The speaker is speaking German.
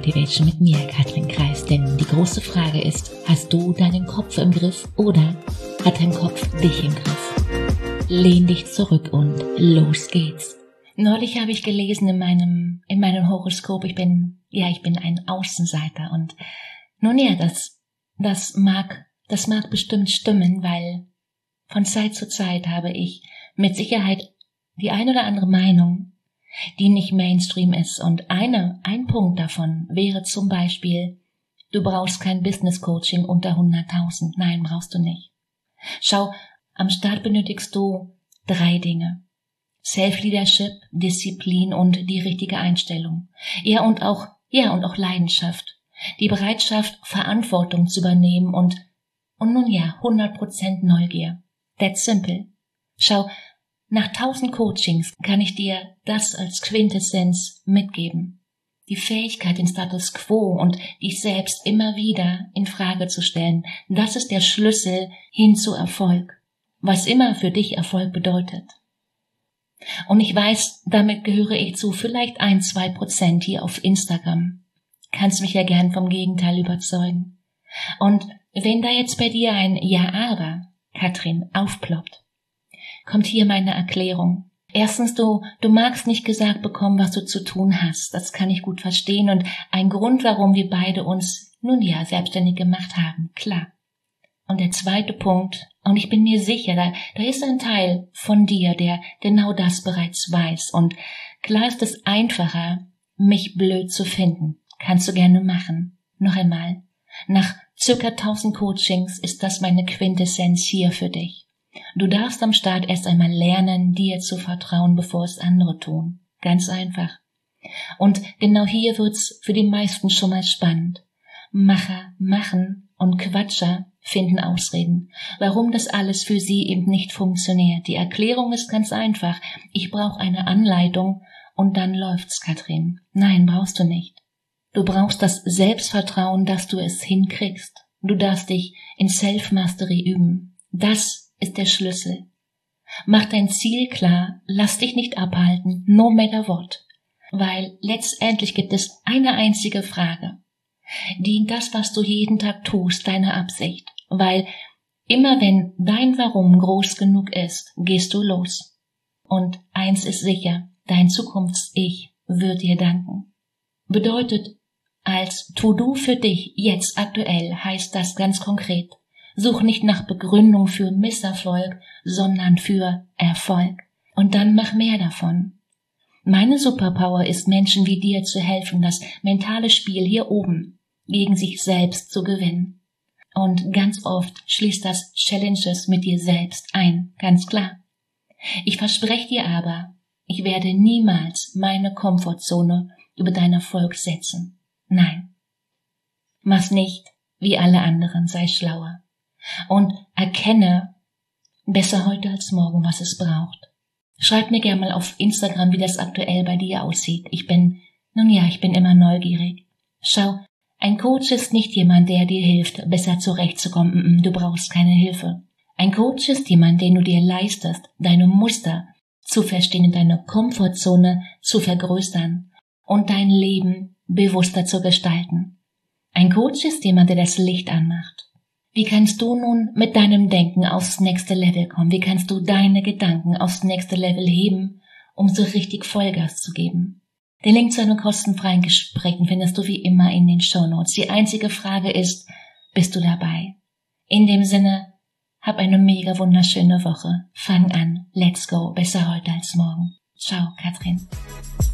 Motivation mit mir, Katrin Kreis, denn die große Frage ist, hast du deinen Kopf im Griff oder hat dein Kopf dich im Griff? Lehn dich zurück und los geht's. Neulich habe ich gelesen in meinem Horoskop, ich bin ein Außenseiter und nun ja, das mag bestimmt stimmen, weil von Zeit zu Zeit habe ich mit Sicherheit die ein oder andere Meinung, die nicht Mainstream ist. Und ein Punkt davon wäre zum Beispiel, du brauchst kein Business Coaching unter 100.000. Nein, brauchst du nicht. Schau, am Start benötigst du 3 Dinge. Self-Leadership, Disziplin und die richtige Einstellung. Und auch Leidenschaft. Die Bereitschaft, Verantwortung zu übernehmen und nun ja, 100% Neugier. That's simple. Schau, nach 1000 Coachings kann ich dir das als Quintessenz mitgeben. Die Fähigkeit, den Status quo und dich selbst immer wieder in Frage zu stellen, das ist der Schlüssel hin zu Erfolg. Was immer für dich Erfolg bedeutet. Und ich weiß, damit gehöre ich zu vielleicht 1-2% hier auf Instagram. Kannst mich ja gern vom Gegenteil überzeugen. Und wenn da jetzt bei dir ein Ja, aber, Katrin, aufploppt, kommt hier meine Erklärung. Erstens, du magst nicht gesagt bekommen, was du zu tun hast. Das kann ich gut verstehen und ein Grund, warum wir beide uns nun ja selbstständig gemacht haben. Klar. Und der zweite Punkt, und ich bin mir sicher, da ist ein Teil von dir, der genau das bereits weiß. Und klar ist es einfacher, mich blöd zu finden. Kannst du gerne machen. Noch einmal. Nach circa 1000 Coachings ist das meine Quintessenz hier für dich. Du darfst am Start erst einmal lernen, dir zu vertrauen, bevor es andere tun. Ganz einfach. Und genau hier wird's für die meisten schon mal spannend. Macher machen und Quatscher finden Ausreden, warum das alles für sie eben nicht funktioniert. Die Erklärung ist ganz einfach. Ich brauche eine Anleitung und dann läuft's, Katrin. Nein, brauchst du nicht. Du brauchst das Selbstvertrauen, dass du es hinkriegst. Du darfst dich in Self-Mastery üben. Das ist der Schlüssel. Mach dein Ziel klar, lass dich nicht abhalten, no matter what. Weil letztendlich gibt es eine einzige Frage. Dient das, was du jeden Tag tust, deiner Absicht? Weil immer wenn dein Warum groß genug ist, gehst du los. Und eins ist sicher, dein Zukunfts-Ich wird dir danken. Bedeutet, als To-Do für dich jetzt aktuell heißt das ganz konkret, such nicht nach Begründung für Misserfolg, sondern für Erfolg. Und dann mach mehr davon. Meine Superpower ist, Menschen wie dir zu helfen, das mentale Spiel hier oben gegen sich selbst zu gewinnen. Und ganz oft schließt das Challenges mit dir selbst ein, ganz klar. Ich verspreche dir aber, ich werde niemals meine Komfortzone über deinen Erfolg setzen. Nein. Mach's nicht wie alle anderen, sei schlauer. Und erkenne besser heute als morgen, was es braucht. Schreib mir gerne mal auf Instagram, wie das aktuell bei dir aussieht. Ich bin immer neugierig. Schau, ein Coach ist nicht jemand, der dir hilft, besser zurechtzukommen. Du brauchst keine Hilfe. Ein Coach ist jemand, den du dir leistest, deine Muster zu verstehen und deine Komfortzone zu vergrößern und dein Leben bewusster zu gestalten. Ein Coach ist jemand, der das Licht anmacht. Wie kannst du nun mit deinem Denken aufs nächste Level kommen? Wie kannst du deine Gedanken aufs nächste Level heben, um so richtig Vollgas zu geben? Den Link zu einem kostenfreien Gespräch findest du wie immer in den Shownotes. Die einzige Frage ist, bist du dabei? In dem Sinne, hab eine mega wunderschöne Woche. Fang an. Let's go. Besser heute als morgen. Ciao, Katrin.